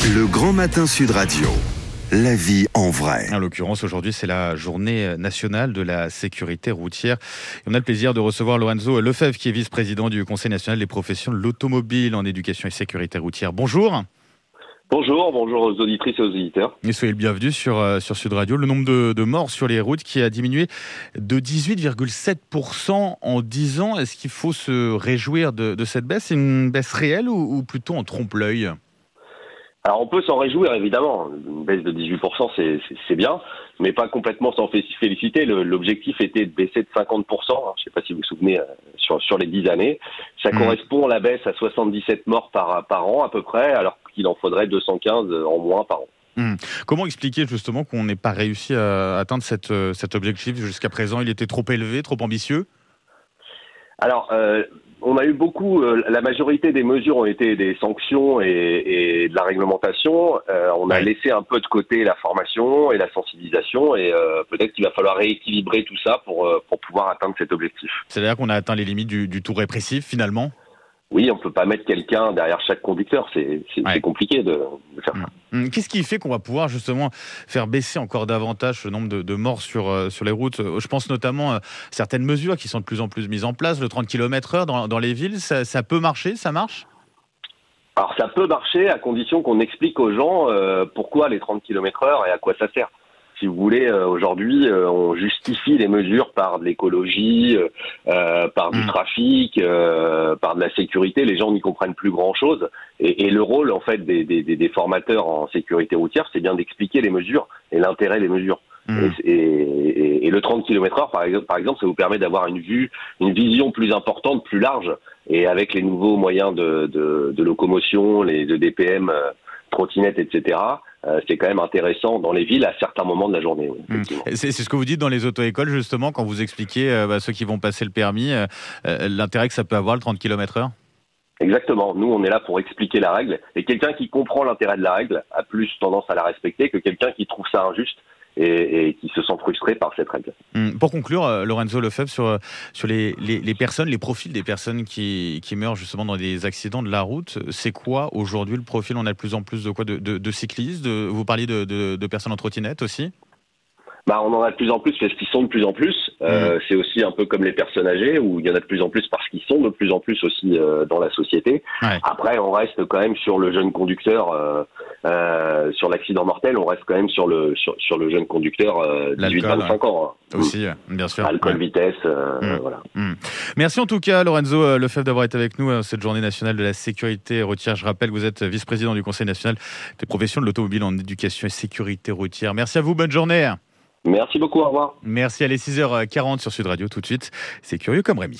Le Grand Matin Sud Radio. La vie en vrai. En l'occurrence, aujourd'hui, c'est la journée nationale de la sécurité routière. Et on a le plaisir de recevoir Lorenzo Lefebvre, qui est vice-président du Conseil national des professions de l'automobile en éducation et sécurité routière. Bonjour. Bonjour aux auditrices et aux auditeurs. Et soyez le bienvenu sur Sud Radio. Le nombre de morts sur les routes qui a diminué de 18,7% en 10 ans. Est-ce qu'il faut se réjouir de cette baisse? C'est une baisse réelle ou plutôt en trompe-l'œil? Alors on peut s'en réjouir évidemment, une baisse de 18% c'est bien, mais pas complètement s'en féliciter. L'objectif était de baisser de 50%, je ne sais pas si vous vous souvenez, sur les 10 années. Ça correspond, la baisse, à 77 morts par an à peu près, alors qu'il en faudrait 215 en moins par an. Comment expliquer justement qu'on n'ait pas réussi à atteindre cet objectif jusqu'à présent? Il était trop élevé, trop ambitieux? Alors, on a eu beaucoup, la majorité des mesures ont été des sanctions et de la réglementation. On a laissé un peu de côté la formation et la sensibilisation et peut-être qu'il va falloir rééquilibrer tout ça pour pouvoir atteindre cet objectif. C'est-à-dire qu'on a atteint les limites du tout répressif finalement? Oui, on peut pas mettre quelqu'un derrière chaque conducteur, c'est compliqué de faire ça. Qu'est-ce qui fait qu'on va pouvoir justement faire baisser encore davantage ce nombre de morts sur les routes? Je pense notamment à certaines mesures qui sont de plus en plus mises en place, le 30 km/h dans les villes, ça peut marcher, ça marche? Alors ça peut marcher à condition qu'on explique aux gens pourquoi les 30 km/h et à quoi ça sert. Si vous voulez, aujourd'hui, on justifie les mesures par de l'écologie, par du trafic, par de la sécurité. Les gens n'y comprennent plus grand-chose. Et le rôle, en fait, des formateurs en sécurité routière, c'est bien d'expliquer les mesures et l'intérêt des mesures. Et le 30 km/h, par exemple, ça vous permet d'avoir une vision plus importante, plus large. Et avec les nouveaux moyens de locomotion, de DPM, trottinettes, etc., c'est quand même intéressant dans les villes à certains moments de la journée. C'est ce que vous dites dans les auto-écoles, justement, quand vous expliquez ceux qui vont passer le permis, l'intérêt que ça peut avoir, le 30 km/h? Exactement. Nous, on est là pour expliquer la règle. Et quelqu'un qui comprend l'intérêt de la règle a plus tendance à la respecter que quelqu'un qui trouve ça injuste et qui se sent frustré par cette règle. Pour conclure, Lorenzo Lefebvre, sur les personnes, les profils des personnes qui meurent justement dans des accidents de la route, c'est quoi aujourd'hui le profil? On a de plus en plus de cyclistes, vous parliez de personnes en trottinette aussi? On en a de plus en plus parce qu'ils sont de plus en plus. C'est aussi un peu comme les personnes âgées où il y en a de plus en plus parce qu'ils sont de plus en plus aussi dans la société. Ouais. Après, on reste quand même sur le jeune conducteur, sur l'accident mortel, on reste quand même sur le jeune conducteur 18-25 ans. Aussi, bien sûr. Alcool, vitesse, voilà. Merci en tout cas, Lorenzo Lefebvre, d'avoir été avec nous cette journée nationale de la sécurité routière. Je rappelle que vous êtes vice-président du Conseil national des professions de l'automobile en éducation et sécurité routière. Merci à vous, bonne journée. Merci beaucoup, au revoir. Merci, allez, 6h40 sur Sud Radio tout de suite. C'est curieux comme Rémi.